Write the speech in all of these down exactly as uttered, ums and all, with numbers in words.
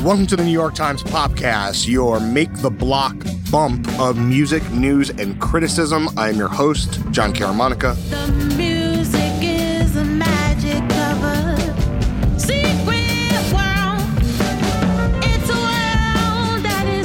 Welcome to the New York Times Popcast, your make the block bump of music, news, and criticism. I'm your host, John Caramonica. The music is a magic cover. Secret world. It's a world that is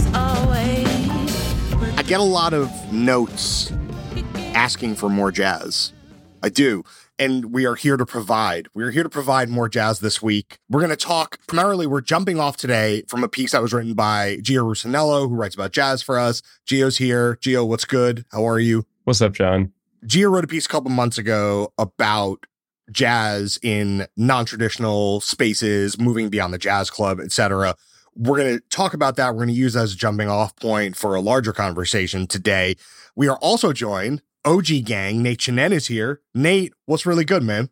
always. I get a lot of notes asking for more jazz. I do. And we are here to provide. We're here to provide more jazz this week. We're going to talk, primarily, we're jumping off today from a piece that was written by Gio Rusanello, who writes about jazz for us. Gio's here. Gio, what's good? How are you? What's up, John? Gio wrote a piece a couple months ago about jazz in non-traditional spaces, moving beyond the jazz club, et cetera. We're going to talk about that. We're going to use that as a jumping off point for a larger conversation today. We are also joined, O G gang, Nate Chinen is here. Nate, what's really good, man?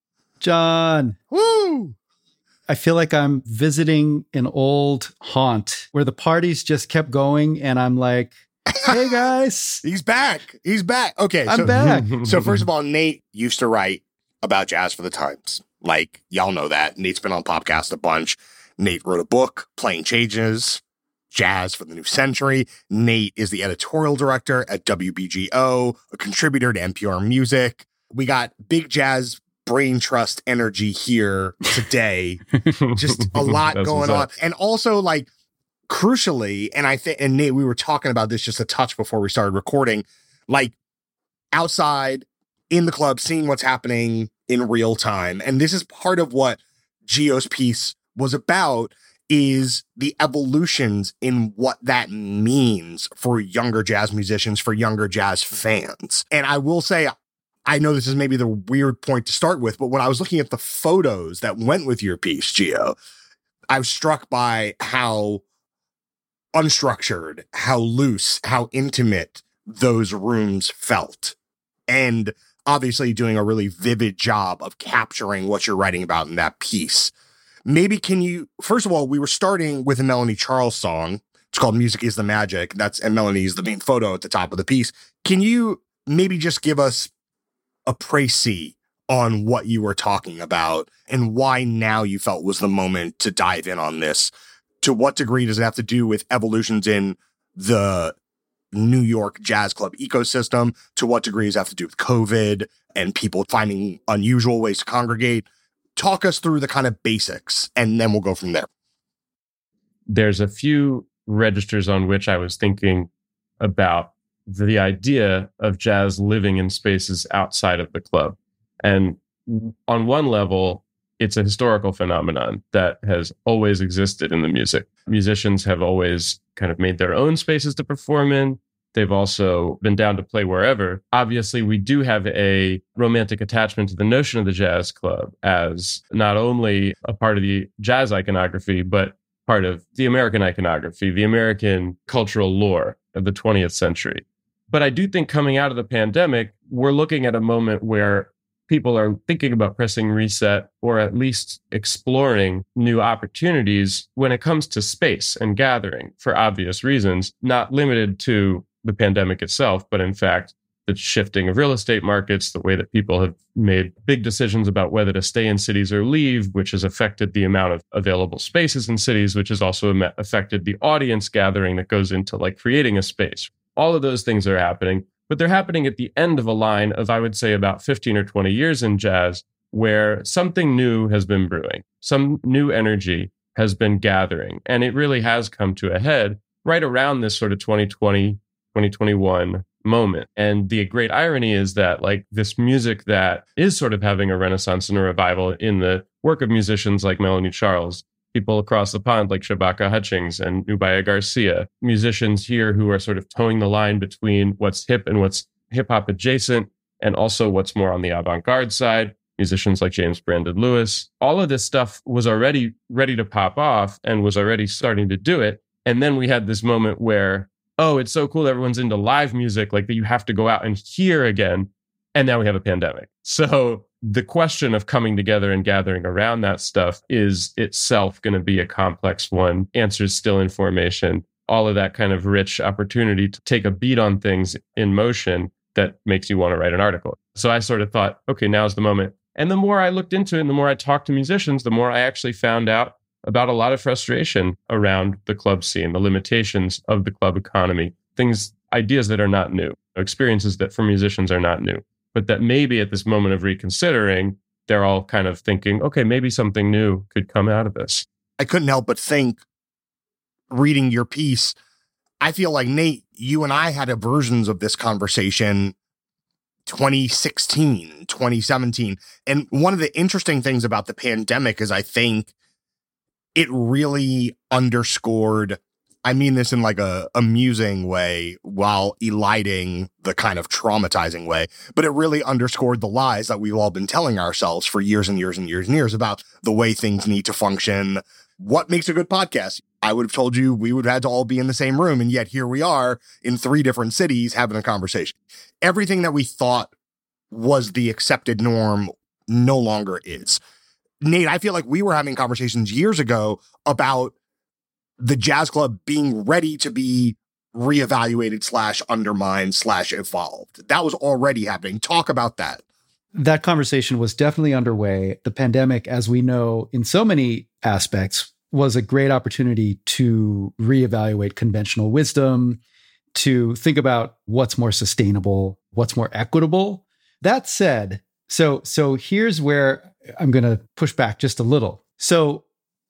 John. Woo! I feel like I'm visiting an old haunt where the parties just kept going and I'm like, hey guys. He's back. He's back. Okay. I'm so, back. So first of all, Nate used to write about jazz for the Times. Like, y'all know that. Nate's been on Popcast a bunch. Nate wrote a book, Playing Changes, Jazz for the New Century. Nate is the editorial director at W B G O, a contributor to N P R Music. We got big jazz brain trust energy here today. Just a lot going on. And also, like, crucially, and I think, and Nate, we were talking about this just a touch before we started recording, like, outside in the club, seeing what's happening in real time. And this is part of what Gio's piece was about, is the evolutions in what that means for younger jazz musicians, for younger jazz fans. And I will say, I know this is maybe the weird point to start with, but when I was looking at the photos that went with your piece, Gio, I was struck by how unstructured, how loose, how intimate those rooms felt. And obviously doing a really vivid job of capturing what you're writing about in that piece. Maybe can you, first of all, we were starting with a Melanie Charles song. It's called Music is the Magic. That's, and Melanie is the main photo at the top of the piece. Can you maybe just give us a précis on what you were talking about and why now you felt was the moment to dive in on this? To what degree does it have to do with evolutions in the New York jazz club ecosystem? To what degree does it have to do with COVID and people finding unusual ways to congregate? Talk us through the kind of basics, and then we'll go from there. There's a few registers on which I was thinking about the idea of jazz living in spaces outside of the club. And on one level, it's a historical phenomenon that has always existed in the music. Musicians have always kind of made their own spaces to perform in. They've also been down to play wherever. Obviously, we do have a romantic attachment to the notion of the jazz club as not only a part of the jazz iconography, but part of the American iconography, the American cultural lore of the twentieth century. But I do think coming out of the pandemic, we're looking at a moment where people are thinking about pressing reset or at least exploring new opportunities when it comes to space and gathering for obvious reasons, not limited to the pandemic itself, but in fact, the shifting of real estate markets, the way that people have made big decisions about whether to stay in cities or leave, which has affected the amount of available spaces in cities, which has also affected the audience gathering that goes into like creating a space. All of those things are happening, but they're happening at the end of a line of, I would say, about fifteen or twenty years in jazz, where something new has been brewing, some new energy has been gathering, and it really has come to a head right around this sort of twenty twenty, twenty twenty-one moment. And the great irony is that like this music that is sort of having a renaissance and a revival in the work of musicians like Melanie Charles, people across the pond like Shabaka Hutchings and Nubia Garcia, musicians here who are sort of towing the line between what's hip and what's hip hop adjacent, and also what's more on the avant-garde side, musicians like James Brandon Lewis. All of this stuff was already ready to pop off and was already starting to do it. And then we had this moment where, oh, it's so cool that everyone's into live music, like that you have to go out and hear again. And now we have a pandemic. So the question of coming together and gathering around that stuff is itself going to be a complex one. Answers still in formation. All of that kind of rich opportunity to take a beat on things in motion that makes you want to write an article. So I sort of thought, okay, now's the moment. And the more I looked into it and the more I talked to musicians, the more I actually found out about a lot of frustration around the club scene, the limitations of the club economy, things, ideas that are not new, experiences that for musicians are not new, but that maybe at this moment of reconsidering, they're all kind of thinking, okay, maybe something new could come out of this. I couldn't help but think, reading your piece, I feel like, Nate, you and I had a versions of this conversation twenty sixteen, twenty seventeen. And one of the interesting things about the pandemic is I think it really underscored, I mean this in like a amusing way while eliding the kind of traumatizing way, but it really underscored the lies that we've all been telling ourselves for years and years and years and years about the way things need to function. What makes a good podcast? I would have told you we would have had to all be in the same room, and yet here we are in three different cities having a conversation. Everything that we thought was the accepted norm no longer is. Nate, I feel like we were having conversations years ago about the jazz club being ready to be reevaluated slash undermined slash evolved. That was already happening. Talk about that. That conversation was definitely underway. The pandemic, as we know, in so many aspects, was a great opportunity to reevaluate conventional wisdom, to think about what's more sustainable, what's more equitable. That said, so so here's where I'm going to push back just a little. So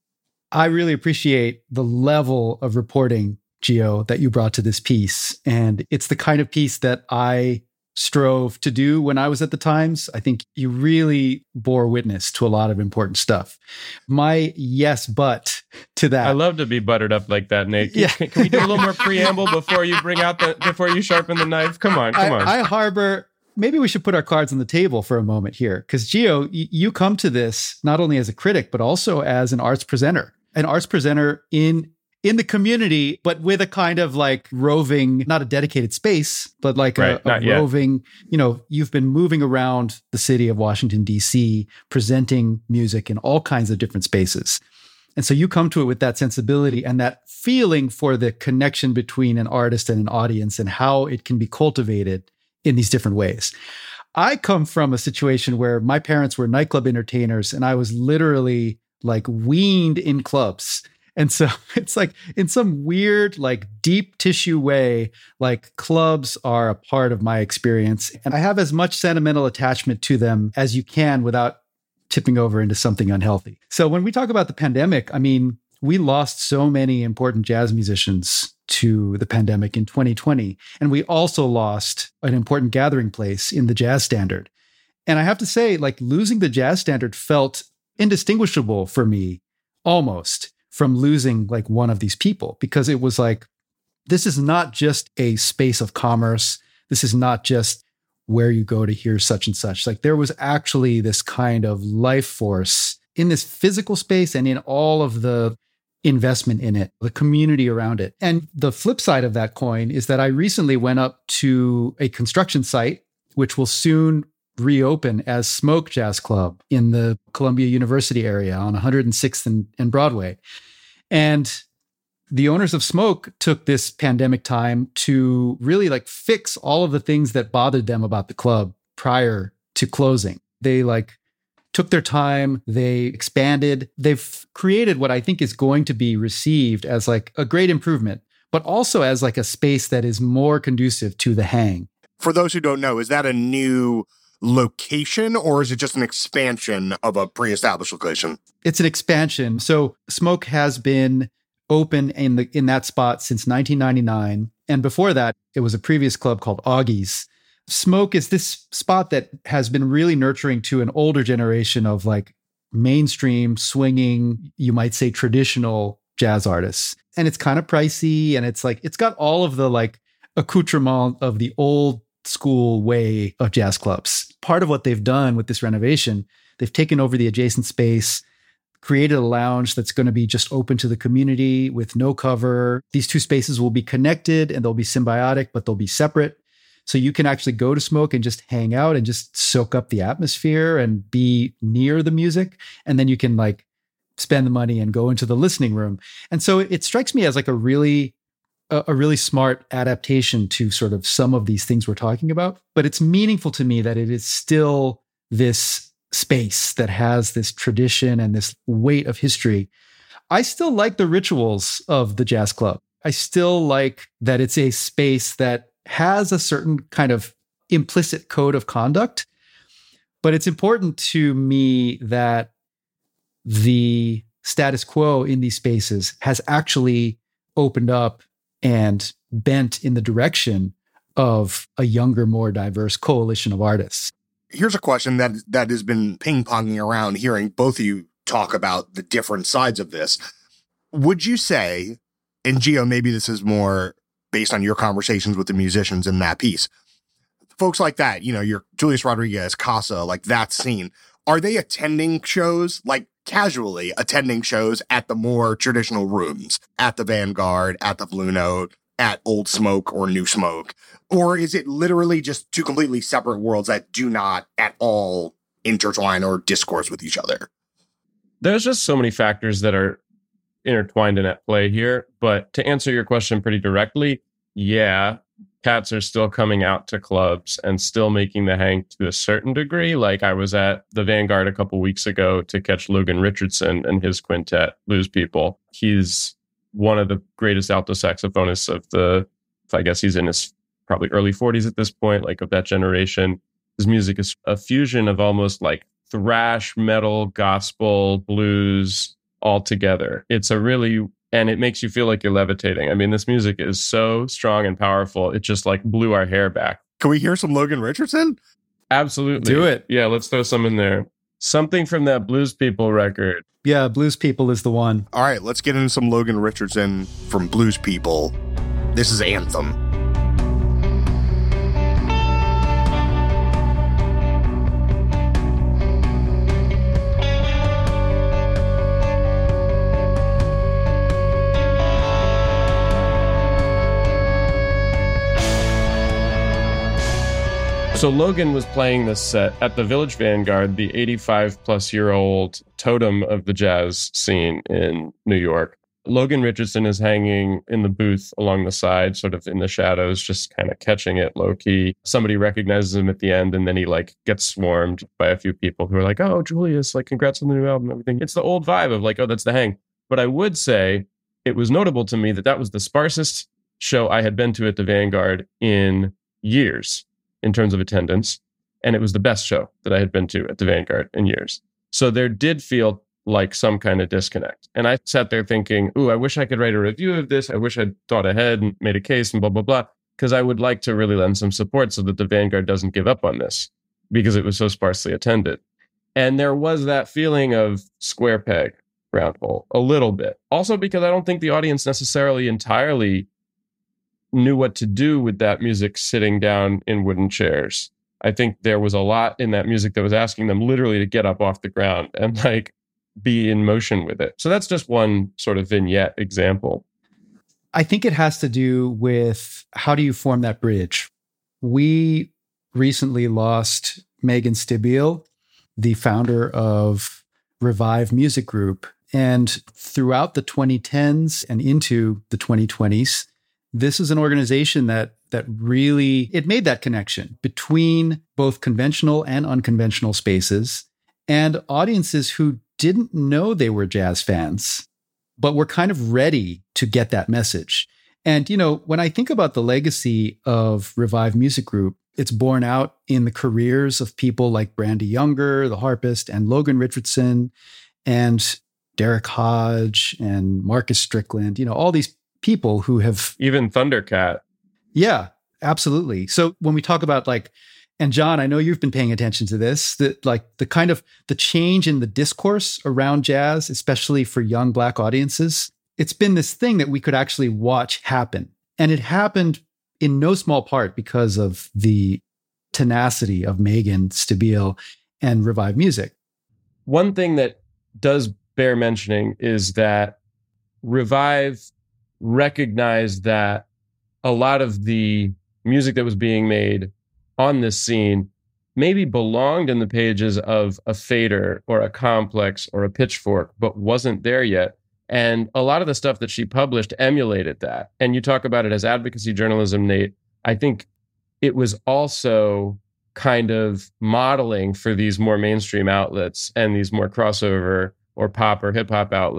I really appreciate the level of reporting, Gio, that you brought to this piece. And it's the kind of piece that I strove to do when I was at the Times. I think you really bore witness to a lot of important stuff. My yes, but to that. I love to be buttered up like that, Nate. Can, Yeah. can, can we do a little more preamble before you bring out the, before you sharpen the knife? Come on, come I, on. I harbor, maybe we should put our cards on the table for a moment here. Because Gio, y- you come to this not only as a critic, but also as an arts presenter, an arts presenter in in the community, but with a kind of like roving, not a dedicated space, but like Right, a, a not yet. roving, you know, you've been moving around the city of Washington, D C, presenting music in all kinds of different spaces. And so you come to it with that sensibility and that feeling for the connection between an artist and an audience and how it can be cultivated in these different ways. I come from a situation where my parents were nightclub entertainers and I was literally like weaned in clubs. And so it's like in some weird, like deep tissue way, like clubs are a part of my experience. And I have as much sentimental attachment to them as you can without tipping over into something unhealthy. So when we talk about the pandemic, I mean, we lost so many important jazz musicians to the pandemic in twenty twenty. And we also lost an important gathering place in the Jazz Standard. And I have to say, like losing the Jazz Standard felt indistinguishable for me almost from losing like one of these people, because it was like, this is not just a space of commerce. This is not just where you go to hear such and such. Like there was actually this kind of life force in this physical space and in all of the investment in it, the community around it. And the flip side of that coin is that I recently went up to a construction site, which will soon reopen as Smoke Jazz Club in the Columbia University area on one hundred sixth and, and Broadway. And the owners of Smoke took this pandemic time to really like fix all of the things that bothered them about the club prior to closing. They like took their time, they expanded, they've created what I think is going to be received as like a great improvement, but also as like a space that is more conducive to the hang. For those who don't know, is that a new location or is it just an expansion of a pre-established location? It's an expansion. So Smoke has been open in the in that spot since nineteen ninety-nine. And before that, it was a previous club called Augie's. Smoke is this spot that has been really nurturing to an older generation of like mainstream, swinging, you might say traditional jazz artists. And it's kind of pricey and it's like, it's got all of the like accoutrement of the old school way of jazz clubs. Part of what they've done with this renovation, they've taken over the adjacent space, created a lounge that's going to be just open to the community with no cover. These two spaces will be connected and they'll be symbiotic, but they'll be separate. So you can actually go to Smoke and just hang out and just soak up the atmosphere and be near the music. And then you can like spend the money and go into the listening room. And so it strikes me as like a really a, a really smart adaptation to sort of some of these things we're talking about. But it's meaningful to me that it is still this space that has this tradition and this weight of history. I still like the rituals of the jazz club. I still like that it's a space that has a certain kind of implicit code of conduct. But it's important to me that the status quo in these spaces has actually opened up and bent in the direction of a younger, more diverse coalition of artists. Here's a question that that has been ping-ponging around, hearing both of you talk about the different sides of this. Would you say, and Gio, maybe this is more based on your conversations with the musicians in that piece, folks like that, you know, your Julius Rodriguez, Casa, like that scene, are they attending shows, like casually attending shows at the more traditional rooms, at the Vanguard, at the Blue Note, at Old Smoke or New Smoke? Or is it literally just two completely separate worlds that do not at all intertwine or discourse with each other? There's just so many factors that are intertwined and at play here. But to answer your question pretty directly, yeah, cats are still coming out to clubs and still making the hang to a certain degree. Like I was at the Vanguard a couple weeks ago to catch Logan Richardson and his quintet, Blues People. He's one of the greatest alto saxophonists of the, I guess he's in his probably early forties at this point, like of that generation. His music is a fusion of almost like thrash, metal, gospel, blues all together. It's a really, and it makes you feel like you're levitating. I mean, this music is so strong and powerful. It just like blew our hair back. Can we hear some Logan Richardson? Absolutely. Do it. Yeah, let's throw some in there. Something from that Blues People record. Yeah, Blues People is the one. All right, let's get into some Logan Richardson from Blues People. This is Anthem. So Logan was playing this set at the Village Vanguard, the eighty-five plus year old totem of the jazz scene in New York. Logan Richardson is hanging in the booth along the side, sort of in the shadows, just kind of catching it low key. Somebody recognizes him at the end, and then he like gets swarmed by a few people who are like, "Oh, Julius, like congrats on the new album and everything." It's the old vibe of like, "Oh, that's the hang." But I would say it was notable to me that that was the sparsest show I had been to at the Vanguard in years, in terms of attendance. And it was the best show that I had been to at the Vanguard in years. So there did feel like some kind of disconnect. And I sat there thinking, ooh, I wish I could write a review of this. I wish I'd thought ahead and made a case and blah, blah, blah. Because I would like to really lend some support so that the Vanguard doesn't give up on this because it was so sparsely attended. And there was that feeling of square peg, round hole, a little bit. Also because I don't think the audience necessarily entirely knew what to do with that music sitting down in wooden chairs. I think there was a lot in that music that was asking them literally to get up off the ground and like be in motion with it. So that's just one sort of vignette example. I think it has to do with how do you form that bridge? We recently lost Megan Stibiel, the founder of Revive Music Group. And throughout the twenty tens and into the twenty twenties, this is an organization that that really, it made that connection between both conventional and unconventional spaces and audiences who didn't know they were jazz fans, but were kind of ready to get that message. And, you know, when I think about the legacy of Revive Music Group, it's borne out in the careers of people like Brandy Younger, the harpist, and Logan Richardson, and Derek Hodge, and Marcus Strickland, you know, all these people who have... Even Thundercat. Yeah, absolutely. So when we talk about like, and John, I know you've been paying attention to this, that like the kind of the change in the discourse around jazz, especially for young Black audiences, it's been this thing that we could actually watch happen. And it happened in no small part because of the tenacity of Megan Stibiel and Revive Music. One thing that does bear mentioning is that Revive recognized that a lot of the music that was being made on this scene maybe belonged in the pages of a Fader or a Complex or a Pitchfork, but wasn't there yet. And a lot of the stuff that she published emulated that. And you talk about it as advocacy journalism, Nate. I think it was also kind of modeling for these more mainstream outlets and these more crossover or pop or hip hop outlets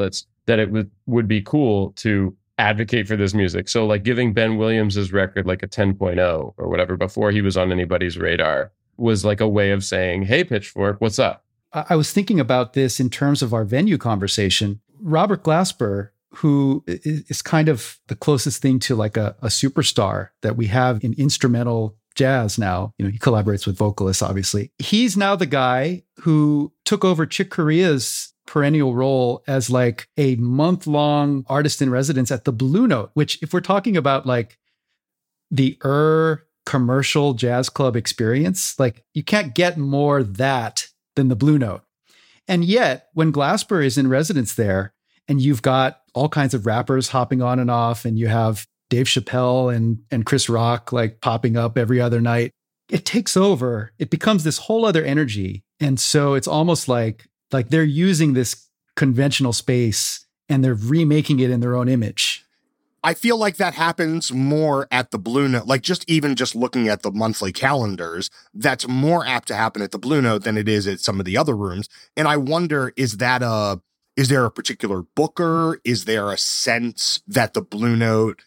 that it would, would be cool to advocate for this music. So like giving Ben Williams's record like a ten point oh or whatever before he was on anybody's radar was like a way of saying, hey, Pitchfork, what's up? I I was thinking about this in terms of our venue conversation. Robert Glasper, who i- is kind of the closest thing to like a, a superstar that we have in instrumental jazz now. You know, he collaborates with vocalists, obviously. He's now the guy who took over Chick Corea's perennial role as like a month-long artist in residence at the Blue Note, which if we're talking about like the Ur commercial jazz club experience, like you can't get more that than the Blue Note. And yet when Glasper is in residence there and you've got all kinds of rappers hopping on and off and you have Dave Chappelle and, and Chris Rock like popping up every other night, it takes over. It becomes this whole other energy. And so it's almost like like they're using this conventional space and they're remaking it in their own image. I feel like that happens more at the Blue Note. Like just even just looking at the monthly calendars, that's more apt to happen at the Blue Note than it is at some of the other rooms. And I wonder, is that a, is there a particular booker? Is there a sense that the Blue Note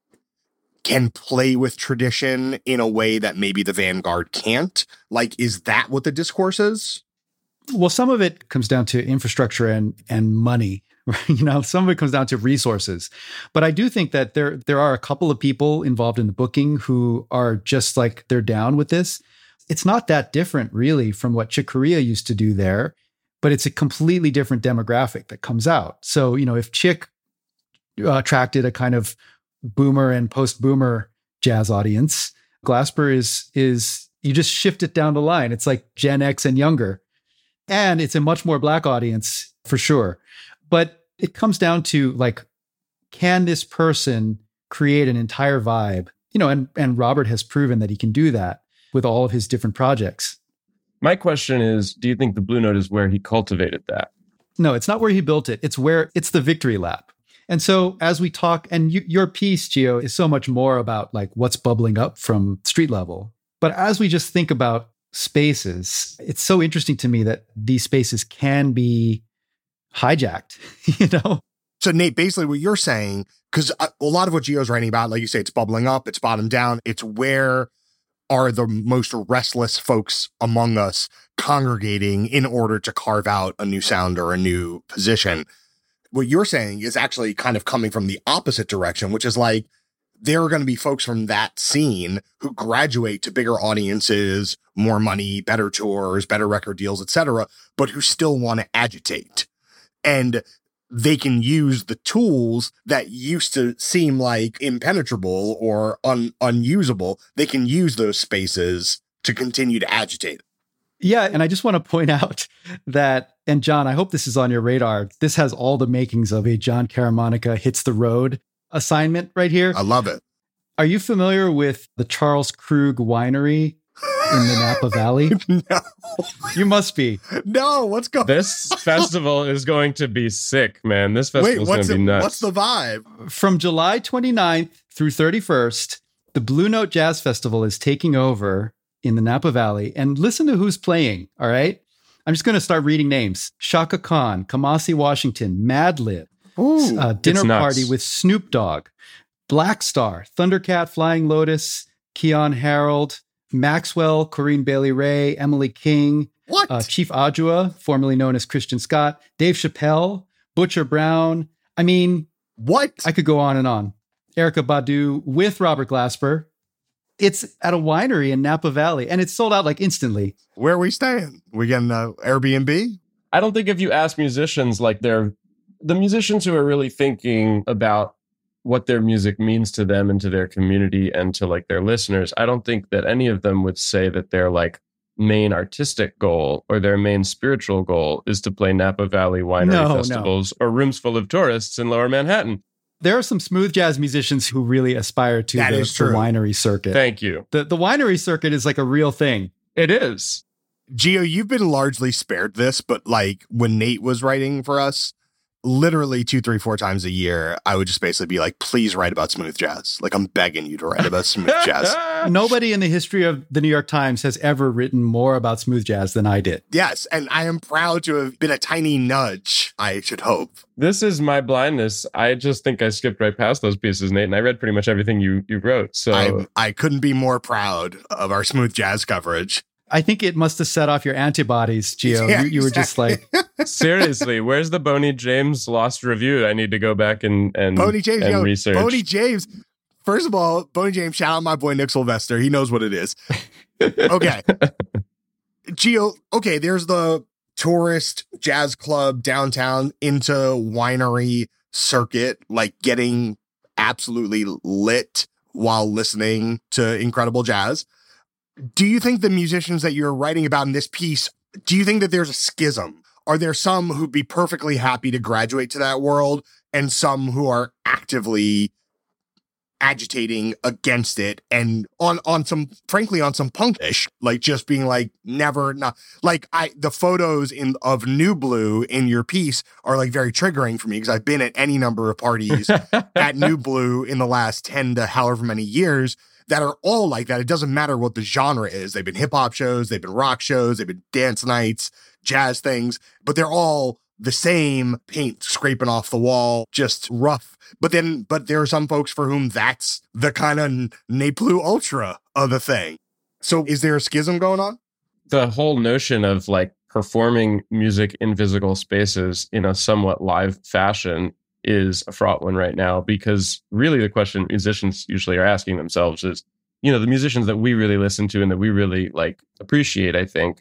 can play with tradition in a way that maybe the Vanguard can't? Like, is that what the discourse is? Well, some of it comes down to infrastructure and and money. You know, some of it comes down to resources. But I do think that there there are a couple of people involved in the booking who are just like they're down with this. It's not that different really from what Chick Corea used to do there, but it's a completely different demographic that comes out. So, you know, if Chick uh, attracted a kind of boomer and post-boomer jazz audience, Glasper is is you just shift it down the line. It's like Gen X and younger. And it's a much more Black audience for sure. But it comes down to like, can this person create an entire vibe? You know, and, and Robert has proven that he can do that with all of his different projects. My question is, do you think the Blue Note is where he cultivated that? No, it's not where he built it. It's where it's the victory lap. And so as we talk, and you, your piece, Gio, is so much more about like what's bubbling up from street level. But as we just think about spaces, it's so interesting to me that these spaces can be hijacked, you know? So Nate, basically what you're saying, because a, a lot of what Gio's writing about, like you say, it's bubbling up, it's bottom down, it's where are the most restless folks among us congregating in order to carve out a new sound or a new position. What you're saying is actually kind of coming from the opposite direction, which is like, there are going to be folks from that scene who graduate to bigger audiences, more money, better tours, better record deals, et cetera, but who still want to agitate. And they can use the tools that used to seem like impenetrable or un- unusable. They can use those spaces to continue to agitate. Yeah. And I just want to point out that, and John, I hope this is on your radar. This has all the makings of a John Caramonica Hits the Road assignment right here. I love it. Are you familiar with the Charles Krug Winery in the Napa Valley? No. You must be. No, what's going on? This festival is going to be sick, man. This festival Wait, is going what's, to be it, nuts. what's the vibe? From July twenty-ninth through thirty-first, the Blue Note Jazz Festival is taking over in the Napa Valley. And listen to who's playing, all right? I'm just going to start reading names. Shaka Khan, Kamasi Washington, Madlib, Ooh, uh, Dinner it's nuts. Party with Snoop Dogg, Black Star, Thundercat, Flying Lotus, Keon Harold, Maxwell, Corinne Bailey Ray, Emily King, what? uh, Chief Adjua, formerly known as Christian Scott, Dave Chappelle, Butcher Brown. I mean, what? I could go on and on. Erica Badu with Robert Glasper. It's at a winery in Napa Valley, and it's sold out like instantly. Where are we staying? We getting uh, Airbnb? I don't think if you ask musicians, like they're the musicians who are really thinking about what their music means to them and to their community and to like their listeners, I don't think that any of them would say that their like main artistic goal or their main spiritual goal is to play Napa Valley winery No, no. festivals or rooms full of tourists in Lower Manhattan. There are some smooth jazz musicians who really aspire to That the, is the true. winery circuit. Thank you. The, the winery circuit is like a real thing. It is. Gio, you've been largely spared this, but like when Nate was writing for us, literally two, three, four times a year, I would just basically be like, please write about smooth jazz. Like, I'm begging you to write about smooth jazz. Nobody in the history of the New York Times has ever written more about smooth jazz than I did. Yes, and I am proud to have been a tiny nudge, I should hope. This is my blindness. I just think I skipped right past those pieces, Nate, and I read pretty much everything you, you wrote. So I, I couldn't be more proud of our smooth jazz coverage. I think it must have set off your antibodies, Gio. Yeah, you, you were just like, seriously, where's the Boney James lost review? I need to go back and and, Boney James, and yo, research. Boney James. First of all, Boney James, shout out my boy Nick Sylvester. He knows what it is. Okay. Gio, okay, there's the tourist jazz club downtown into winery circuit, like getting absolutely lit while listening to incredible jazz. Do you think the musicians that you're writing about in this piece, do you think that there's a schism? Are there some who'd be perfectly happy to graduate to that world and some who are actively agitating against it and on, on some, frankly, on some punkish, like just being like, never, not like I, the photos in of New Blue in your piece are like very triggering for me because I've been at any number of parties at New Blue in the last ten to however many years that are all like that. It doesn't matter what the genre is. They've been hip hop shows, they've been rock shows, they've been dance nights, jazz things, but they're all the same paint scraping off the wall, just rough. But then, but there are some folks for whom that's the kind of ne plus ultra of the thing. So is there a schism going on? The whole notion of like performing music in physical spaces in a somewhat live fashion is a fraught one right now, because really the question musicians usually are asking themselves is, you know, the musicians that we really listen to and that we really like appreciate, I think,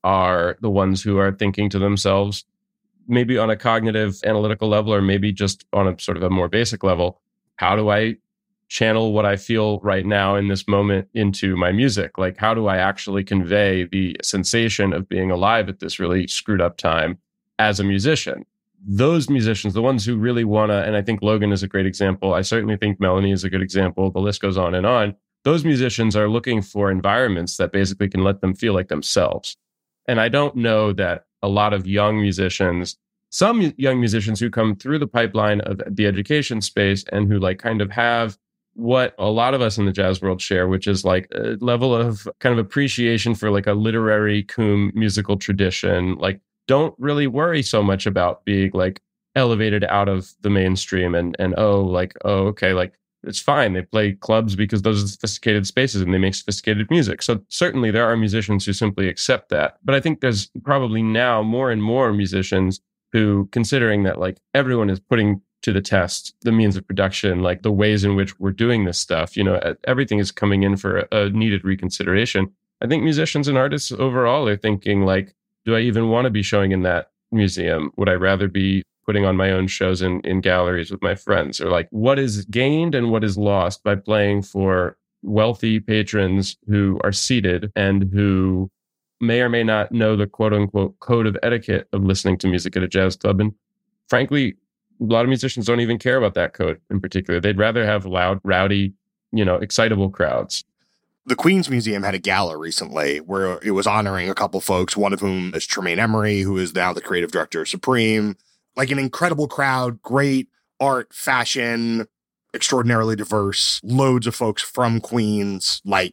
are the ones who are thinking to themselves, maybe on a cognitive analytical level, or maybe just on a sort of a more basic level, how do I channel what I feel right now in this moment into my music? Like, how do I actually convey the sensation of being alive at this really screwed up time as a musician? Those musicians, the ones who really want to, and I think Logan is a great example. I certainly think Melanie is a good example. The list goes on and on. Those musicians are looking for environments that basically can let them feel like themselves. And I don't know that a lot of young musicians, some young musicians who come through the pipeline of the education space and who like kind of have what a lot of us in the jazz world share, which is like a level of kind of appreciation for like a literary cum musical tradition, like don't really worry so much about being like elevated out of the mainstream and, and, oh, like, oh, okay, like it's fine. They play clubs because those are sophisticated spaces and they make sophisticated music. So certainly there are musicians who simply accept that. But I think there's probably now more and more musicians who, considering that like everyone is putting to the test the means of production, like the ways in which we're doing this stuff, you know, everything is coming in for a, a needed reconsideration. I think musicians and artists overall are thinking like, do I even want to be showing in that museum? Would I rather be putting on my own shows in, in galleries with my friends? Or like, what is gained and what is lost by playing for wealthy patrons who are seated and who may or may not know the quote unquote code of etiquette of listening to music at a jazz club? And frankly, a lot of musicians don't even care about that code in particular. They'd rather have loud, rowdy, you know, excitable crowds. The Queens Museum had a gala recently where it was honoring a couple folks, one of whom is Tremaine Emery, who is now the creative director of Supreme. Like an incredible crowd, great art, fashion, extraordinarily diverse, loads of folks from Queens, like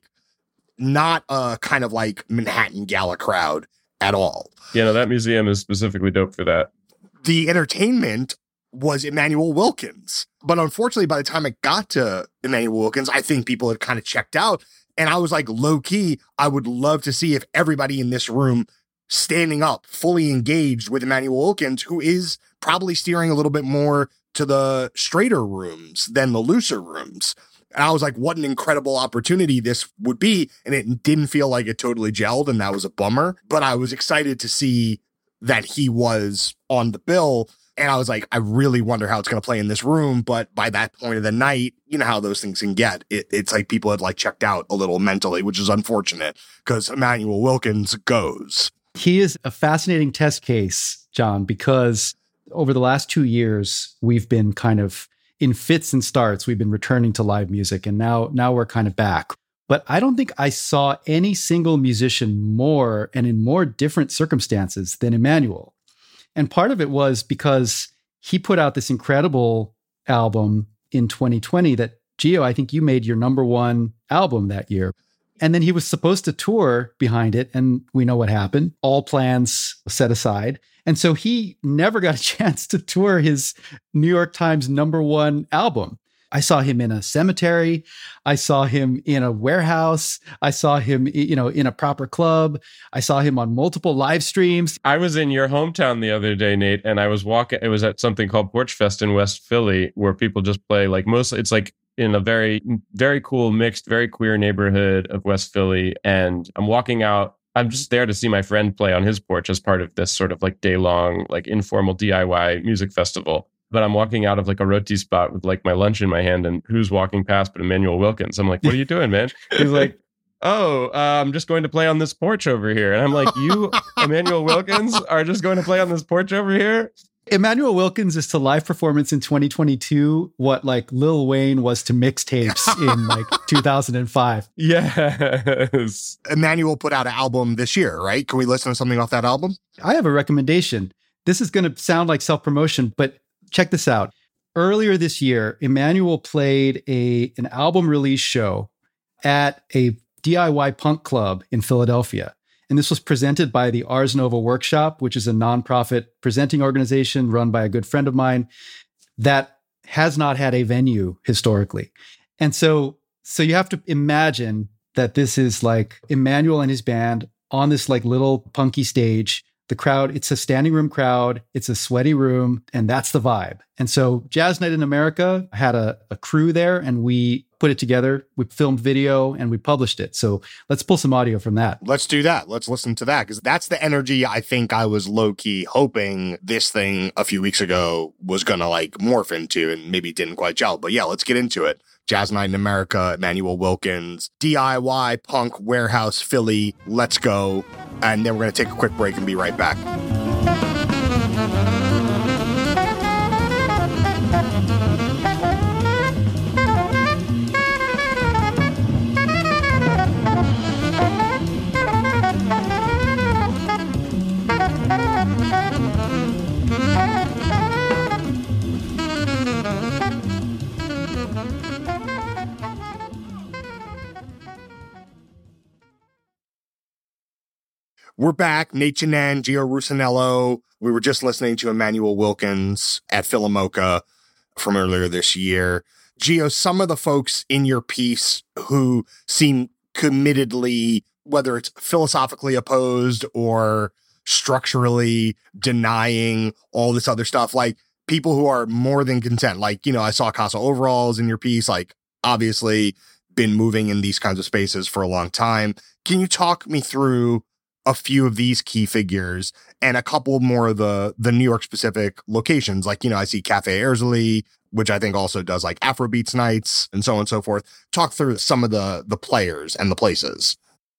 not a kind of like Manhattan gala crowd at all. Yeah, no, that museum is specifically dope for that. The entertainment was Emmanuel Wilkins. But unfortunately, by the time it got to Emmanuel Wilkins, I think people had kind of checked out. And I was like, low key, I would love to see if everybody in this room standing up, fully engaged with Emmanuel Wilkins, who is probably steering a little bit more to the straighter rooms than the looser rooms. And I was like, what an incredible opportunity this would be. And it didn't feel like it totally gelled, and that was a bummer. But I was excited to see that he was on the bill. And I was like, I really wonder how it's going to play in this room. But by that point of the night, you know how those things can get. It, it's like people had like checked out a little mentally, which is unfortunate because Emmanuel Wilkins goes. He is a fascinating test case, John, because over the last two years, we've been kind of in fits and starts. We've been returning to live music, and now, now we're kind of back. But I don't think I saw any single musician more and in more different circumstances than Emmanuel. And part of it was because he put out this incredible album in twenty twenty that, Gio, I think you made your number one album that year. And then he was supposed to tour behind it, and we know what happened. All plans set aside. And so he never got a chance to tour his New York Times number one album. I saw him in a cemetery. I saw him in a warehouse. I saw him, you know, in a proper club. I saw him on multiple live streams. I was in your hometown the other day, Nate, and I was walking. It was at something called Porch Fest in West Philly, where people just play like mostly. It's like in a very, very cool, mixed, very queer neighborhood of West Philly. And I'm walking out. I'm just there to see my friend play on his porch as part of this sort of like day long, like informal D I Y music festival. But I'm walking out of like a roti spot with like my lunch in my hand, and who's walking past but Emmanuel Wilkins? I'm like, what are you doing, man? He's like, oh, uh, I'm just going to play on this porch over here. And I'm like, you, Emmanuel Wilkins, are just going to play on this porch over here? Emmanuel Wilkins is to live performance in twenty twenty-two what like Lil Wayne was to mixtapes in like two thousand five. Yes. Emmanuel put out an album this year, right? Can we listen to something off that album? I have a recommendation. This is going to sound like self-promotion, but check this out. Earlier this year, Emmanuel played a an album release show at a D I Y punk club in Philadelphia. And this was presented by the Ars Nova Workshop, which is a nonprofit presenting organization run by a good friend of mine that has not had a venue historically. And so, so you have to imagine that this is like Emmanuel and his band on this like little punky stage. The crowd, it's a standing room crowd. It's a sweaty room, and that's the vibe. And so Jazz Night in America had a, a crew there, and we put it together. We filmed video and we published it. So let's pull some audio from that. Let's do that. Let's listen to that, because that's the energy I think I was low-key hoping this thing a few weeks ago was going to like morph into, and maybe didn't quite gel. But yeah, let's get into it. Jazz Night in America, Emmanuel Wilkins, D I Y, punk, warehouse, Philly, let's go. And then we're going to take a quick break and be right back. We're back. Nate Janan, Gio Rusanello. We were just listening to Emmanuel Wilkins at Philomoka from earlier this year. Gio, some of the folks in your piece who seem committedly, whether it's philosophically opposed or structurally denying all this other stuff, like people who are more than content. Like, you know, I saw Casa Overalls in your piece, like obviously been moving in these kinds of spaces for a long time. Can you talk me through a few of these key figures and a couple more of the, the New York specific locations? Like, you know, I see Cafe Ersley, which I think also does like Afrobeats nights and so on and so forth. Talk through some of the, the players and the places.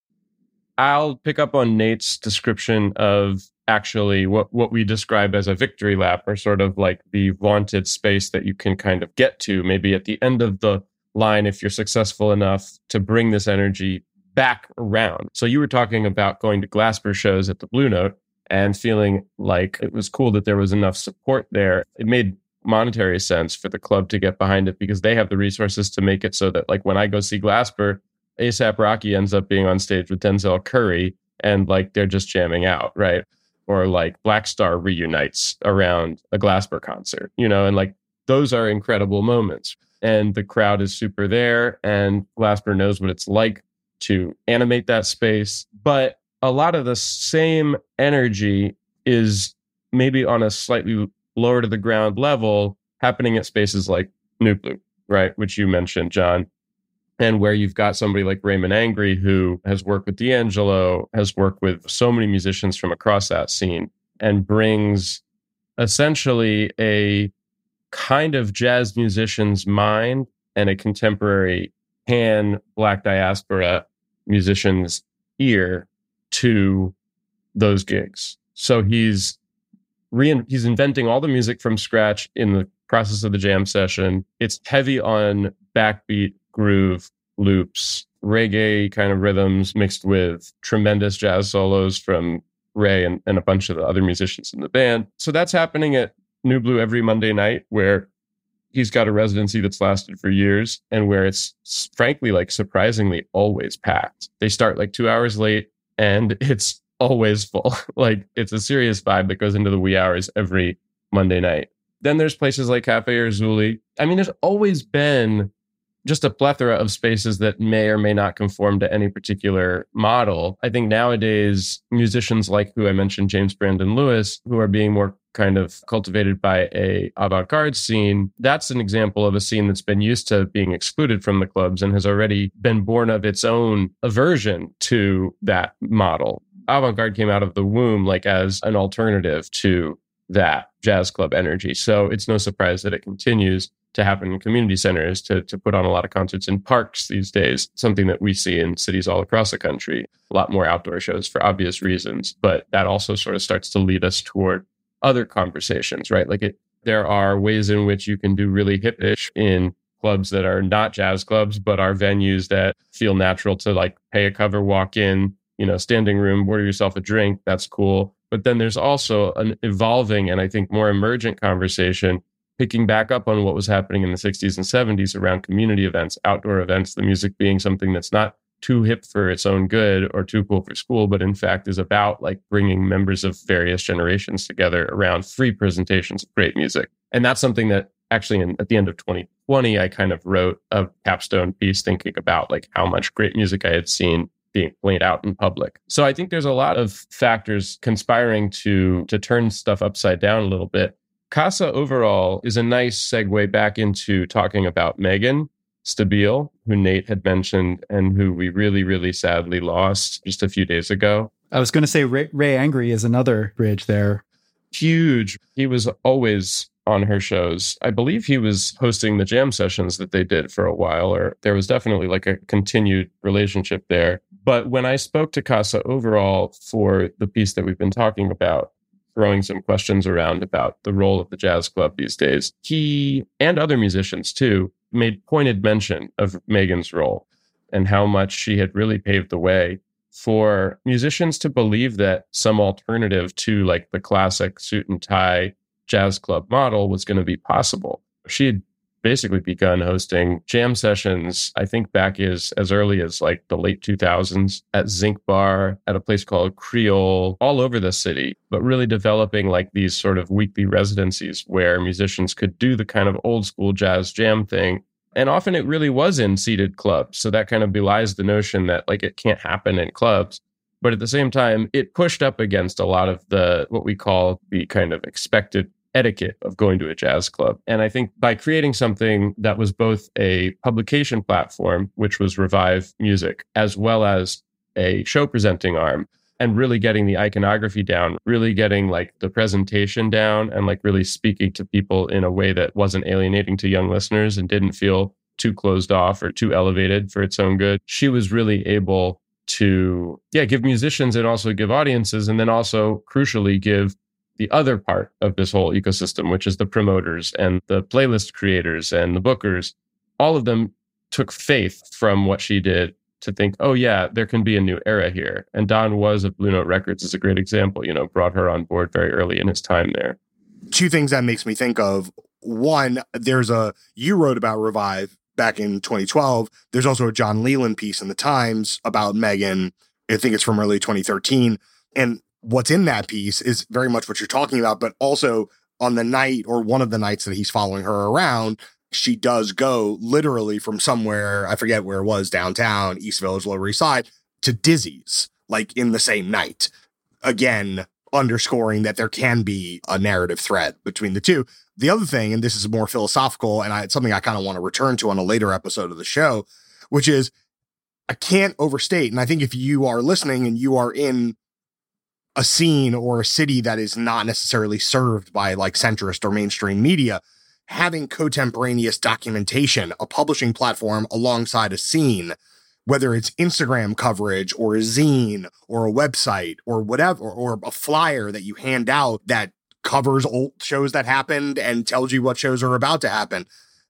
I'll pick up on Nate's description of actually what, what we describe as a victory lap, or sort of like the vaunted space that you can kind of get to maybe at the end of the line if you're successful enough to bring this energy back around. So you were talking about going to Glasper shows at the Blue Note and feeling like it was cool that there was enough support there. It made monetary sense for the club to get behind it because they have the resources to make it so that like when I go see Glasper, A$AP Rocky ends up being on stage with Denzel Curry and like they're just jamming out, right? Or like Black Star reunites around a Glasper concert, you know, and like those are incredible moments. And the crowd is super there, and Glasper knows what it's like to animate that space. But a lot of the same energy is maybe on a slightly lower to the ground level happening at spaces like Nuke Loop, right? Which you mentioned, John. And where you've got somebody like Raymond Angry, who has worked with D'Angelo, has worked with so many musicians from across that scene, and brings essentially a kind of jazz musician's mind and a contemporary pan Black diaspora musician's ear to those gigs. So he's re- he's inventing all the music from scratch in the process of the jam session. It's heavy on backbeat groove loops, reggae kind of rhythms mixed with tremendous jazz solos from Ray and, and a bunch of the other musicians in the band. So that's happening at New Blue every Monday night, where he's got a residency that's lasted for years and where it's frankly like surprisingly always packed. They start like two hours late and it's always full. Like it's a serious vibe that goes into the wee hours every Monday night. Then there's places like Cafe Erzuli. I mean, there's always been just a plethora of spaces that may or may not conform to any particular model. I think nowadays, musicians like who I mentioned, James Brandon Lewis, who are being more kind of cultivated by a avant-garde scene, that's an example of a scene that's been used to being excluded from the clubs and has already been born of its own aversion to that model. Avant-garde came out of the womb like as an alternative to that jazz club energy. So it's no surprise that it continues to happen in community centers, to, to put on a lot of concerts in parks these days, something that we see in cities all across the country. A lot more outdoor shows for obvious reasons, but that also sort of starts to lead us toward other conversations, right? Like it, there are ways in which you can do really hippish in clubs that are not jazz clubs, but are venues that feel natural to like pay a cover, walk in, you know, standing room, order yourself a drink. That's cool. But then there's also an evolving and I think more emergent conversation picking back up on what was happening in the sixties and seventies around community events, outdoor events, the music being something that's not too hip for its own good or too cool for school, but in fact is about like bringing members of various generations together around free presentations of great music. And that's something that actually in, at the end of twenty twenty, I kind of wrote a capstone piece thinking about like how much great music I had seen being played out in public. So I think there's a lot of factors conspiring to to turn stuff upside down a little bit. Casa overall is a nice segue back into talking about Megan Stabile, who Nate had mentioned and who we really, really sadly lost just a few days ago. I was going to say Ray, Ray Angry is another bridge there. Huge. He was always on her shows. I believe he was hosting the jam sessions that they did for a while, or there was definitely like a continued relationship there. But when I spoke to Casa overall for the piece that we've been talking about, throwing some questions around about the role of the jazz club these days, he and other musicians too made pointed mention of Megan's role and how much she had really paved the way for musicians to believe that some alternative to like the classic suit and tie jazz club model was going to be possible. She had basically begun hosting jam sessions, I think back as, as early as like the late two thousands at Zinc Bar, at a place called Creole, all over the city, but really developing like these sort of weekly residencies where musicians could do the kind of old school jazz jam thing. And often it really was in seated clubs. So that kind of belies the notion that like it can't happen in clubs. But at the same time, it pushed up against a lot of the, what we call the kind of expected etiquette of going to a jazz club. And I think by creating something that was both a publication platform, which was Revive Music, as well as a show presenting arm, and really getting the iconography down, really getting like the presentation down, and like really speaking to people in a way that wasn't alienating to young listeners and didn't feel too closed off or too elevated for its own good. She was really able to, yeah, give musicians and also give audiences, and then also crucially give the other part of this whole ecosystem, which is the promoters and the playlist creators and the bookers. All of them took faith from what she did to think, oh yeah, there can be a new era here. And Don Was of Blue Note Records is a great example, you know, brought her on board very early in his time there. Two things that makes me think of. One, there's a, you wrote about Revive back in twenty twelve. There's also a John Leland piece in the Times about Megan. I think it's from early twenty thirteen. And what's in that piece is very much what you're talking about, but also on the night or one of the nights that he's following her around, she does go literally from somewhere, I forget where it was, downtown, East Village, Lower East Side, to Dizzy's, like in the same night. Again, underscoring that there can be a narrative thread between the two. The other thing, and this is more philosophical, and I, it's something I kind of want to return to on a later episode of the show, which is I can't overstate, and I think if you are listening and you are in a scene or a city that is not necessarily served by like centrist or mainstream media, having contemporaneous documentation, a publishing platform alongside a scene, whether it's Instagram coverage or a zine or a website or whatever, or, or a flyer that you hand out that covers old shows that happened and tells you what shows are about to happen.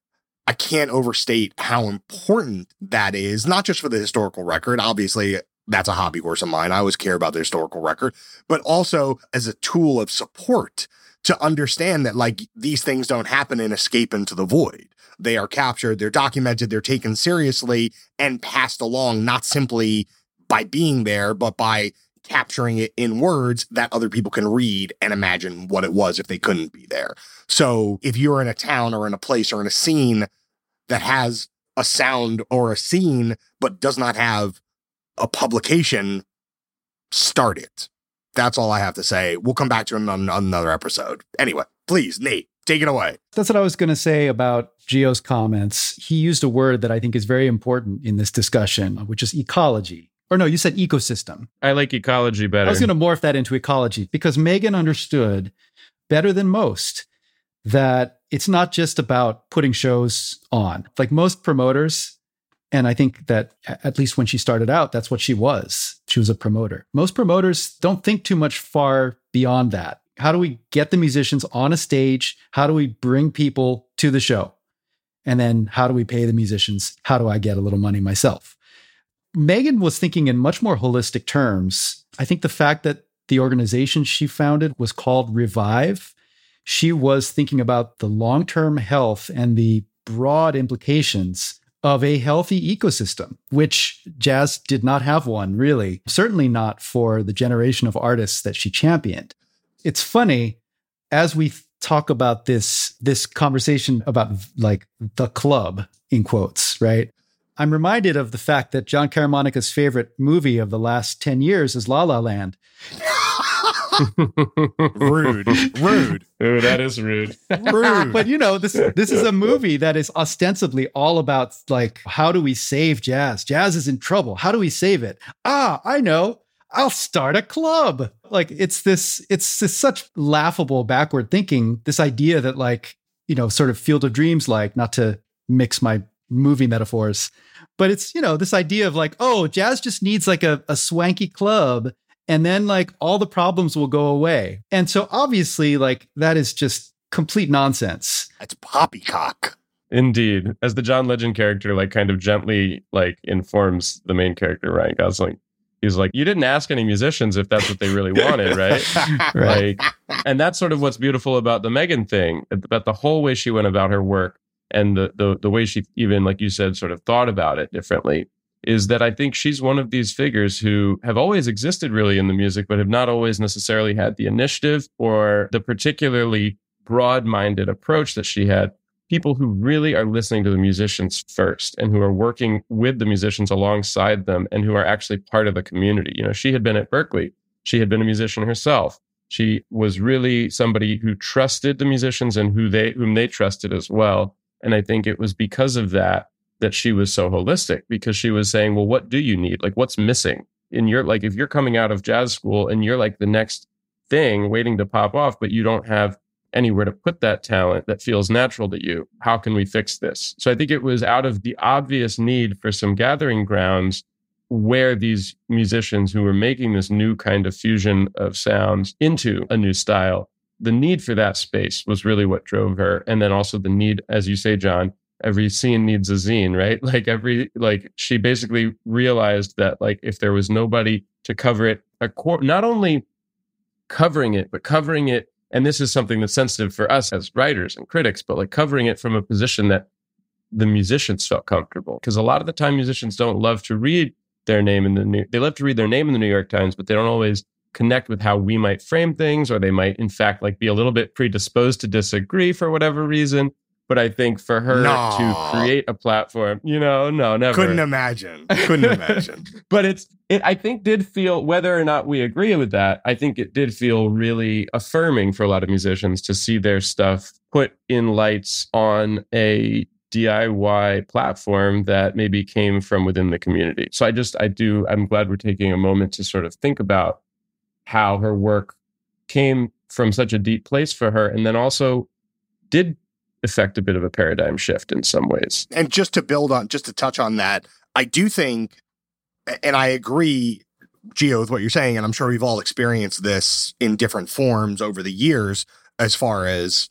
I can't overstate how important that is, not just for the historical record. Obviously, that's a hobby horse of mine. I always care about the historical record, but also as a tool of support to understand that like these things don't happen and escape into the void. They are captured, they're documented, they're taken seriously and passed along, not simply by being there, but by capturing it in words that other people can read and imagine what it was if they couldn't be there. So if you're in a town or in a place or in a scene that has a sound or a scene, but does not have a publication, start it. That's all I have to say. We'll come back to it on another episode. Anyway, please, Nate, take it away. That's what I was going to say about Gio's comments. He used a word that I think is very important in this discussion, which is ecology. Or no, you said ecosystem. I like ecology better. I was going to morph that into ecology because Megan understood better than most that it's not just about putting shows on. Like most promoters, and I think that at least when she started out, that's what she was. She was a promoter. Most promoters don't think too much far beyond that. How do we get the musicians on a stage? How do we bring people to the show? And then how do we pay the musicians? How do I get a little money myself? Megan was thinking in much more holistic terms. I think the fact that the organization she founded was called Revive, she was thinking about the long-term health and the broad implications of a healthy ecosystem, which jazz did not have one, really. Certainly not for the generation of artists that she championed. It's funny, as we talk about this, this conversation about like the club, in quotes, right? I'm reminded of the fact that John Caramonica's favorite movie of the last ten years is La La Land. Rude. Rude. Ooh, that is rude. Rude. But you know, this this is a movie that is ostensibly all about like, how do we save jazz? Jazz is in trouble. How do we save it? Ah, I know. I'll start a club. Like it's this, it's this such laughable backward thinking, this idea that like, you know, sort of Field of Dreams, like not to mix my movie metaphors, but it's, you know, this idea of like, oh, jazz just needs like a, a swanky club and then like all the problems will go away. And so obviously like that is just complete nonsense. That's poppycock. Indeed. As the John Legend character like kind of gently like informs the main character, Ryan Gosling. He's like, you didn't ask any musicians if that's what they really wanted, right? Like, and that's sort of what's beautiful about the Megan thing, about the whole way she went about her work and the, the the way she even, like you said, sort of thought about it differently, is that I think she's one of these figures who have always existed really in the music, but have not always necessarily had the initiative or the particularly broad-minded approach that she had. People who really are listening to the musicians first and who are working with the musicians alongside them and who are actually part of the community. You know, she had been at Berklee. She had been a musician herself. She was really somebody who trusted the musicians and who they whom they trusted as well. And I think it was because of that that she was so holistic, because she was saying, well, what do you need? Like, what's missing in your, like, if you're coming out of jazz school and you're like the next thing waiting to pop off, but you don't have anywhere to put that talent that feels natural to you, how can we fix this? So I think it was out of the obvious need for some gathering grounds where these musicians who were making this new kind of fusion of sounds into a new style, the need for that space was really what drove her. And then also the need, as you say, John, every scene needs a zine, right? Like every, like she basically realized that like if there was nobody to cover it, a cor- not only covering it, but covering it. And this is something that's sensitive for us as writers and critics, but like covering it from a position that the musicians felt comfortable. Because a lot of the time musicians don't love to read their name in the new, they love to read their name in the New York Times, but they don't always connect with how we might frame things, or they might in fact like be a little bit predisposed to disagree for whatever reason. But I think for her No. to create a platform, you know, no, never. Couldn't imagine. Couldn't imagine. But it's, it, I think did feel, whether or not we agree with that, I think it did feel really affirming for a lot of musicians to see their stuff put in lights on a D I Y platform that maybe came from within the community. So I just, I do, I'm glad we're taking a moment to sort of think about how her work came from such a deep place for her, and then also did affect a bit of a paradigm shift in some ways. And just to build on, just to touch on that, I do think, and I agree, Gio, with what you're saying, and I'm sure we've all experienced this in different forms over the years, as far as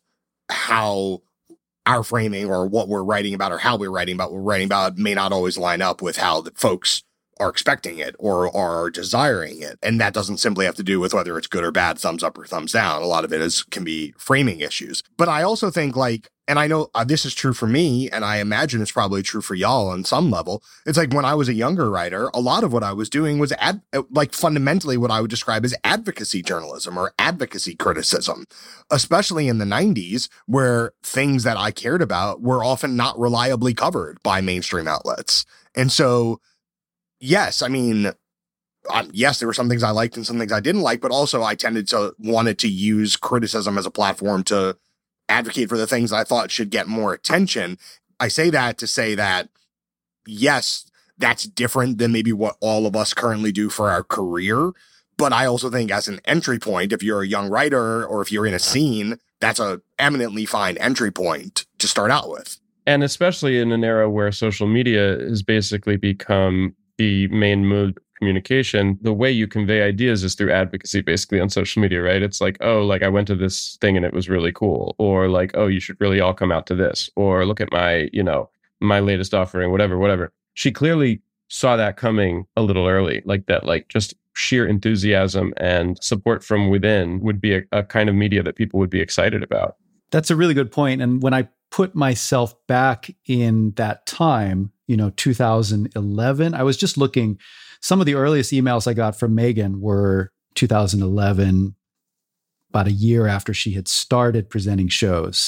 how our framing or what we're writing about or how we're writing about what we're writing about may not always line up with how the folks are expecting it or are desiring it. And that doesn't simply have to do with whether it's good or bad, thumbs up or thumbs down. A lot of it is can be framing issues. But I also think like, and I know uh, this is true for me, and I imagine it's probably true for y'all on some level. It's like when I was a younger writer, a lot of what I was doing was ad, like fundamentally what I would describe as advocacy journalism or advocacy criticism, especially in the nineties, where things that I cared about were often not reliably covered by mainstream outlets. And so, yes, I mean, um, yes, there were some things I liked and some things I didn't like, but also I tended to wanted to use criticism as a platform to advocate for the things I thought should get more attention. I say that to say that, yes, that's different than maybe what all of us currently do for our career. But I also think as an entry point, if you're a young writer or if you're in a scene, that's a eminently fine entry point to start out with. And especially in an era where social media has basically become the main mode of communication, the way you convey ideas is through advocacy, basically on social media, right? It's like, oh, like I went to this thing and it was really cool. Or like, oh, you should really all come out to this. Or look at my, you know, my latest offering, whatever, whatever. She clearly saw that coming a little early, like that, like just sheer enthusiasm and support from within would be a, a kind of media that people would be excited about. That's a really good point. And when I put myself back in that time, you know, two thousand eleven, I was just looking, some of the earliest emails I got from Megan were two thousand eleven, about a year after she had started presenting shows.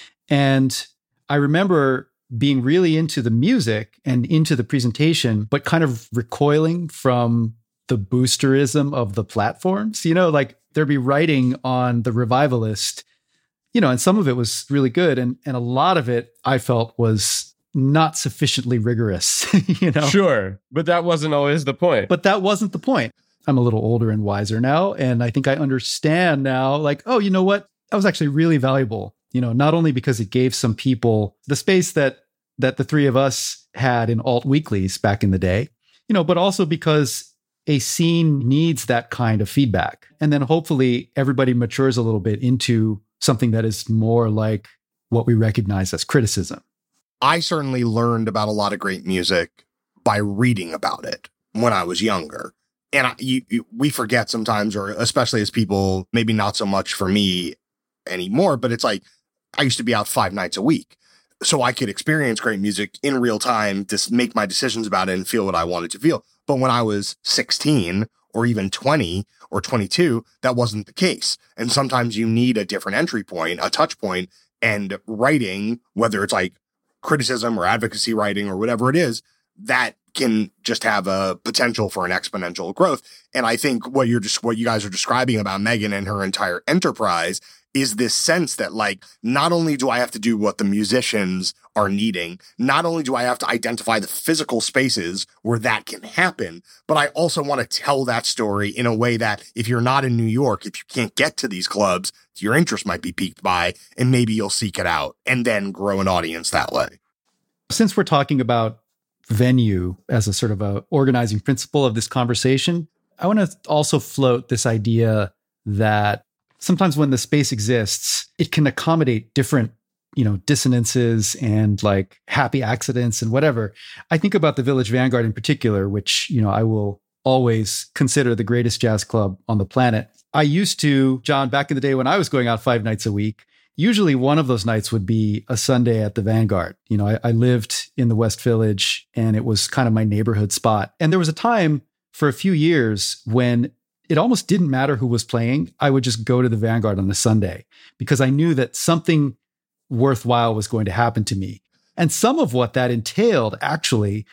And I remember being really into the music and into the presentation, but kind of recoiling from the boosterism of the platforms. You know, like there'd be writing on the Revivalist, you know, and some of it was really good. And, and a lot of it I felt was not sufficiently rigorous, you know? Sure. But that wasn't always the point. But that wasn't the point. I'm a little older and wiser now. And I think I understand now, like, oh, you know what? That was actually really valuable, you know, not only because it gave some people the space that that the three of us had in alt weeklies back in the day, you know, but also because a scene needs that kind of feedback. And then hopefully everybody matures a little bit into something that is more like what we recognize as criticism. I certainly learned about a lot of great music by reading about it when I was younger. And I, you, you, we forget sometimes, or especially as people, maybe not so much for me anymore, but it's like I used to be out five nights a week. So I could experience great music in real time to make my decisions about it and feel what I wanted to feel. But when I was sixteen or even twenty or twenty-two, that wasn't the case. And sometimes you need a different entry point, a touch point, and writing, whether it's like criticism or advocacy writing or whatever it is, that can just have a potential for an exponential growth. And I think what you're just, what you guys are describing about Megan and her entire enterprise is this sense that like, not only do I have to do what the musicians are needing, not only do I have to identify the physical spaces where that can happen, but I also want to tell that story in a way that if you're not in New York, if you can't get to these clubs, your interest might be piqued by, and maybe you'll seek it out and then grow an audience that way. Since we're talking about venue as a sort of a organizing principle of this conversation, I want to also float this idea that sometimes when the space exists, it can accommodate different, you know, dissonances and like happy accidents and whatever. I think about the Village Vanguard in particular, which, you know, I will always consider the greatest jazz club on the planet. I used to, John, back in the day when I was going out five nights a week, usually one of those nights would be a Sunday at the Vanguard. You know, I, I lived in the West Village and it was kind of my neighborhood spot. And there was a time for a few years when it almost didn't matter who was playing. I would just go to the Vanguard on a Sunday because I knew that something worthwhile was going to happen to me. And some of what that entailed actually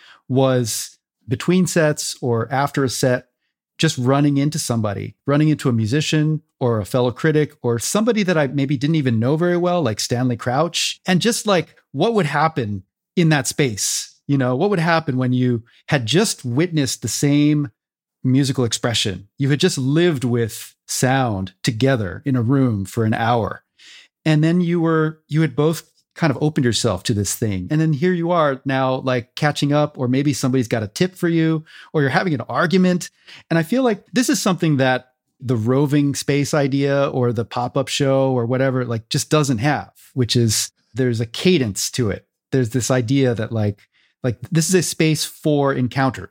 was between sets or after a set, just running into somebody, running into a musician or a fellow critic or somebody that I maybe didn't even know very well, like Stanley Crouch, and just like what would happen in that space. You know, what would happen when you had just witnessed the same musical expression? You had just lived with sound together in a room for an hour. And then you were, you had both kind of opened yourself to this thing. And then here you are now like catching up, or maybe somebody's got a tip for you, or you're having an argument. And I feel like this is something that the roving space idea or the pop-up show or whatever, like just doesn't have, which is there's a cadence to it. There's this idea that like, like this is a space for encounters.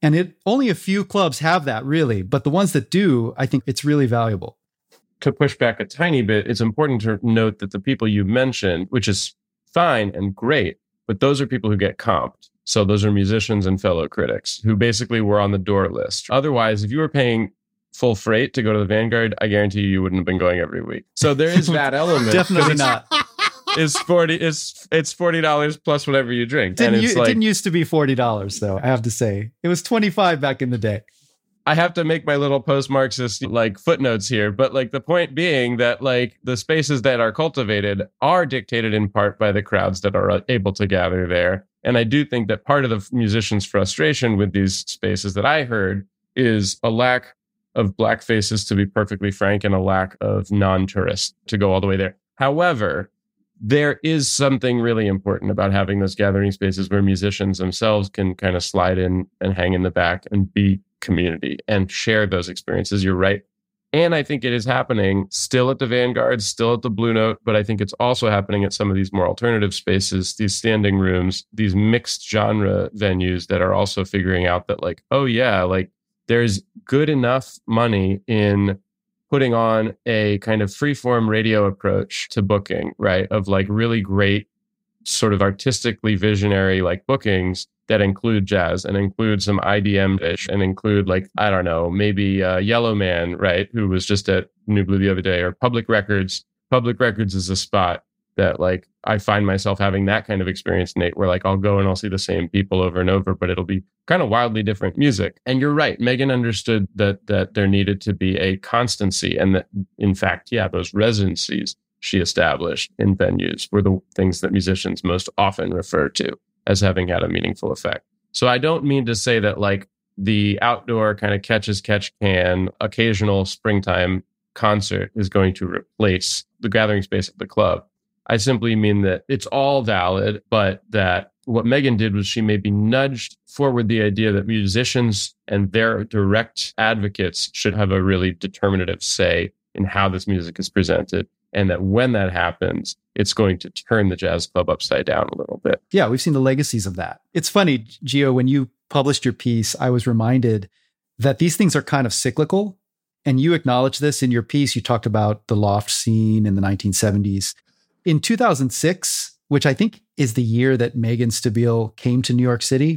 And it only a few clubs have that really, but the ones that do, I think it's really valuable. To push back a tiny bit, it's important to note that the people you mentioned, which is fine and great, but those are people who get comped. So those are musicians and fellow critics who basically were on the door list. Otherwise, if you were paying full freight to go to the Vanguard, I guarantee you, you wouldn't have been going every week. So there is that element. Definitely not. It's forty. It's it's forty dollars plus whatever you drink. Didn't and it's you, like, it didn't used to be forty dollars though. I have to say it was twenty-five back in the day. I have to make my little post-Marxist like footnotes here, but like the point being that like the spaces that are cultivated are dictated in part by the crowds that are able to gather there. And I do think that part of the musicians' frustration with these spaces that I heard is a lack of black faces, to be perfectly frank, and a lack of non-tourists to go all the way there. However, there is something really important about having those gathering spaces where musicians themselves can kind of slide in and hang in the back and be community and share those experiences. You're right. And I think it is happening still at the Vanguard, still at the Blue Note, but I think it's also happening at some of these more alternative spaces, these standing rooms, these mixed genre venues that are also figuring out that like, oh yeah, like there's good enough money in putting on a kind of freeform radio approach to booking, right? Of like really great sort of artistically visionary like bookings that include jazz and include some I D M-ish and include like, I don't know, maybe uh, Yellow Man, right? Who was just at New Blue the other day, or Public Records. Public Records is a spot that like I find myself having that kind of experience, Nate, where like I'll go and I'll see the same people over and over, but it'll be kind of wildly different music. And you're right, Megan understood that that there needed to be a constancy, and that in fact, yeah, those residencies she established in venues were the things that musicians most often refer to as having had a meaningful effect. So I don't mean to say that like the outdoor kind of catch as catch can occasional springtime concert is going to replace the gathering space at the club. I simply mean that it's all valid, but that what Megan did was she maybe nudged forward the idea that musicians and their direct advocates should have a really determinative say in how this music is presented. And that when that happens, it's going to turn the jazz club upside down a little bit. Yeah, we've seen the legacies of that. It's funny, Gio, when you published your piece, I was reminded that these things are kind of cyclical. And you acknowledge this in your piece. You talked about the loft scene in the nineteen seventies. In two thousand six, which I think is the year that Megan Stabile came to New York City,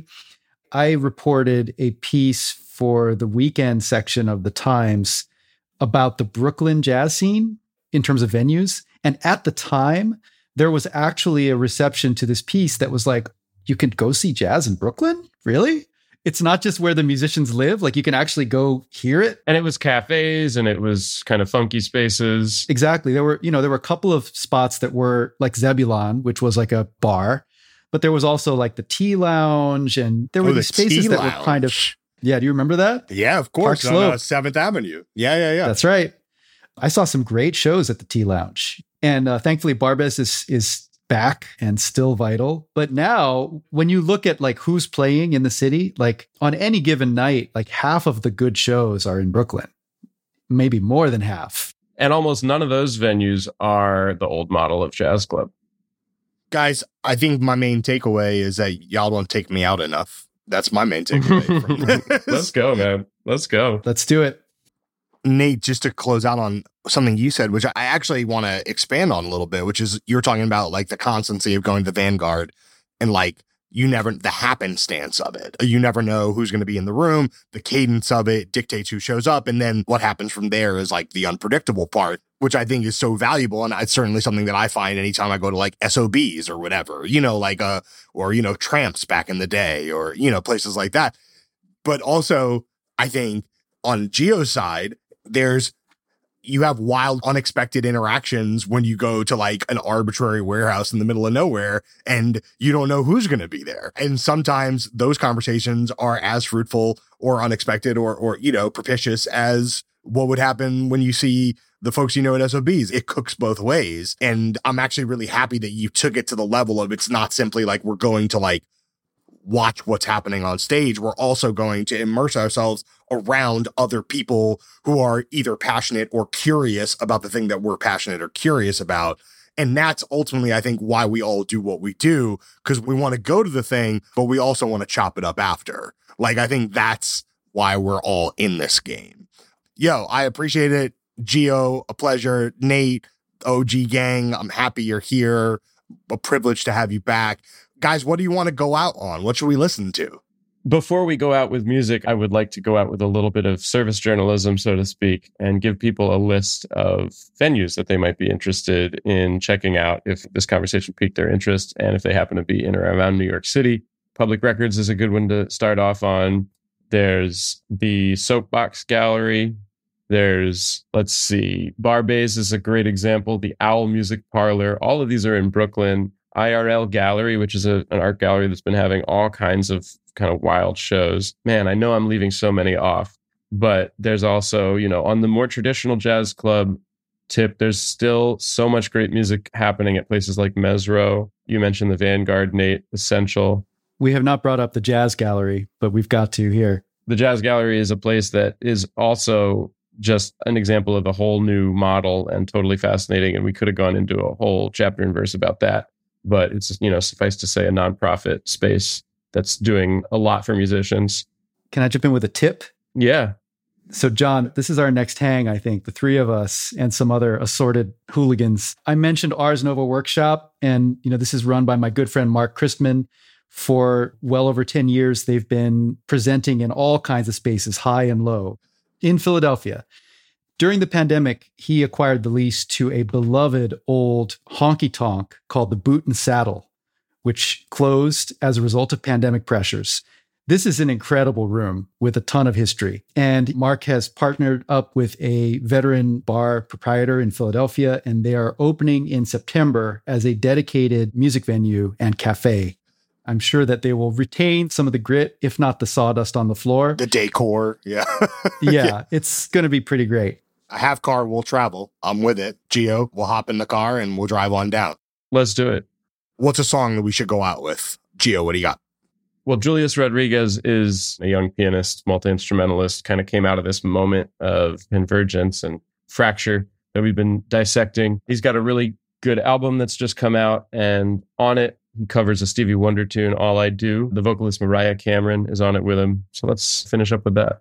I reported a piece for the weekend section of the Times about the Brooklyn jazz scene in terms of venues. And at the time, there was actually a reception to this piece that was like, you can go see jazz in Brooklyn? Really? It's not just where the musicians live. Like you can actually go hear it. And it was cafes and it was kind of funky spaces. Exactly. There were, you know, there were a couple of spots that were like Zebulon, which was like a bar, but there was also like the Tea Lounge, and there were Oh, the these spaces Tea that were kind of, Lounge. yeah. Do you remember that? Yeah, of course. Park On uh, Slope. seventh Avenue. Yeah, yeah, yeah. That's right. I saw some great shows at the Tea Lounge, and uh, thankfully Barbez is, is back and still vital. But now when you look at like who's playing in the city, like on any given night, like half of the good shows are in Brooklyn, maybe more than half. And almost none of those venues are the old model of jazz club. Guys, I think my main takeaway is that y'all don't take me out enough. That's my main takeaway from this. Let's go, man. Let's go. Let's do it. Nate, just to close out on something you said, which I actually want to expand on a little bit, which is you're talking about like the constancy of going to the Vanguard and like you never, the happenstance of it. You never know who's going to be in the room. The cadence of it dictates who shows up. And then what happens from there is like the unpredictable part, which I think is so valuable. And it's certainly something that I find anytime I go to like S O Bs or whatever, you know, like, uh, or, you know, Tramps back in the day or, you know, places like that. But also I think on Gio's side, there's, you have wild, unexpected interactions when you go to like an arbitrary warehouse in the middle of nowhere and you don't know who's going to be there. And sometimes those conversations are as fruitful or unexpected or, or, you know, propitious as what would happen when you see the folks you know at S O Bs. It cooks both ways. And I'm actually really happy that you took it to the level of it's not simply like we're going to like watch what's happening on stage. We're also going to immerse ourselves around other people who are either passionate or curious about the thing that we're passionate or curious about. And that's ultimately, I think, why we all do what we do, because we want to go to the thing, but we also want to chop it up after. Like, I think that's why we're all in this game. Yo, I appreciate it. Gio, a pleasure. Nate, O G gang, I'm happy you're here. A privilege to have you back. Guys, what do you want to go out on? What should we listen to? Before we go out with music, I would like to go out with a little bit of service journalism, so to speak, and give people a list of venues that they might be interested in checking out if this conversation piqued their interest and if they happen to be in or around New York City. Public Records is a good one to start off on. There's the Soapbox Gallery. There's, let's see, Barbès is a great example. The Owl Music Parlor. All of these are in Brooklyn. I R L Gallery, which is a, an art gallery that's been having all kinds of kind of wild shows. Man, I know I'm leaving so many off, but there's also, you know, on the more traditional jazz club tip, there's still so much great music happening at places like Mesro. You mentioned the Vanguard, Nate, Essential. We have not brought up the Jazz Gallery, but we've got to here. The Jazz Gallery is a place that is also just an example of a whole new model and totally fascinating. And we could have gone into a whole chapter and verse about that. But it's, you know, suffice to say, a nonprofit space that's doing a lot for musicians. Can I jump in with a tip? Yeah. So, John, this is our next hang, I think, the three of us and some other assorted hooligans. I mentioned Ars Nova Workshop, and, you know, this is run by my good friend, Mark Christman. For well over ten years, they've been presenting in all kinds of spaces, high and low, in Philadelphia. During the pandemic, he acquired the lease to a beloved old honky-tonk called the Boot and Saddle, which closed as a result of pandemic pressures. This is an incredible room with a ton of history. And Mark has partnered up with a veteran bar proprietor in Philadelphia, and they are opening in September as a dedicated music venue and cafe. I'm sure that they will retain some of the grit, if not the sawdust on the floor. The decor, yeah. Yeah, it's going to be pretty great. A half car will travel. I'm with it. Gio, we'll hop in the car and we'll drive on down. Let's do it. What's a song that we should go out with? Gio, what do you got? Well, Julius Rodriguez is a young pianist, multi-instrumentalist, kind of came out of this moment of convergence and fracture that we've been dissecting. He's got a really good album that's just come out, and on it, he covers a Stevie Wonder tune, All I Do. The vocalist Mariah Cameron is on it with him. So let's finish up with that.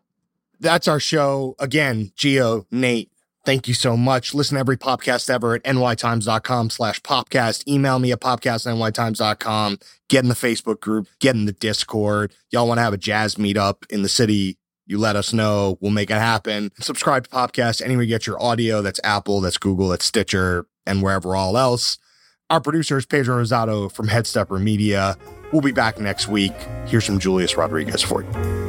That's our show. Again, Gio, Nate, thank you so much. Listen to every podcast ever at nytimes.com slash popcast. Email me at popcast at nytimes.com. Get in the Facebook group. Get in the Discord. Y'all want to have a jazz meetup in the city? You let us know. We'll make it happen. Subscribe to Popcast anywhere you get your audio. That's Apple, that's Google, that's Stitcher, and wherever all else. Our producer is Pedro Rosado from Headstepper Media. We'll be back next week. Here's some Julius Rodriguez for you.